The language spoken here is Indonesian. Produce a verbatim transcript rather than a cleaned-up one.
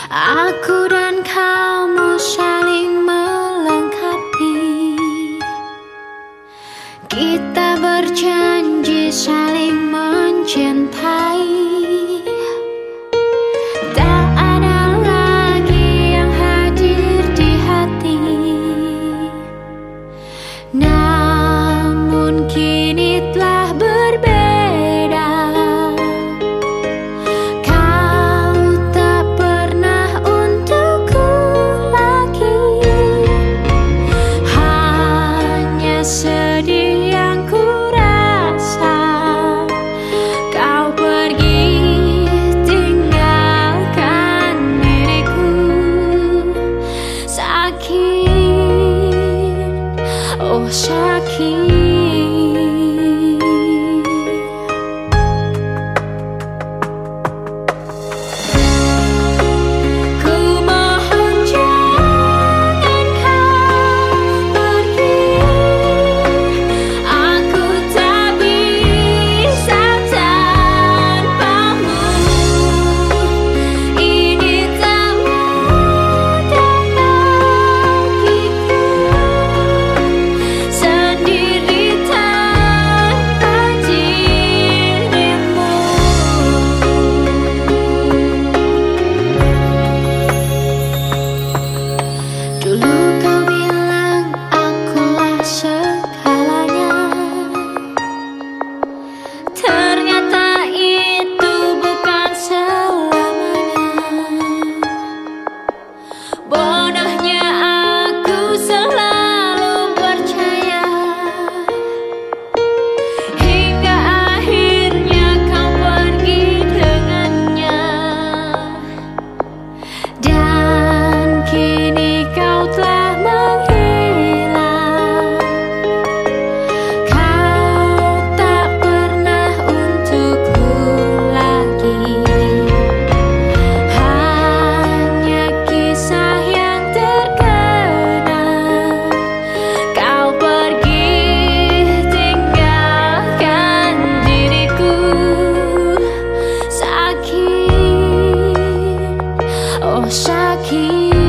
Aku dan kamu saling melengkapi. Kita berjanji saling mencintai. Tak ada lagi yang hadir di hati. Namun kini telah berbeda. Sedih yang ku rasa, kau pergi tinggalkan diriku. Sakit, oh sakit. Bodohnya aku selalu percaya, hingga akhirnya kau pergi dengannya. Dan kini kau telah menghilang. Kau tak pernah untukku lagi. Hanya kisah sakit, oh sakit.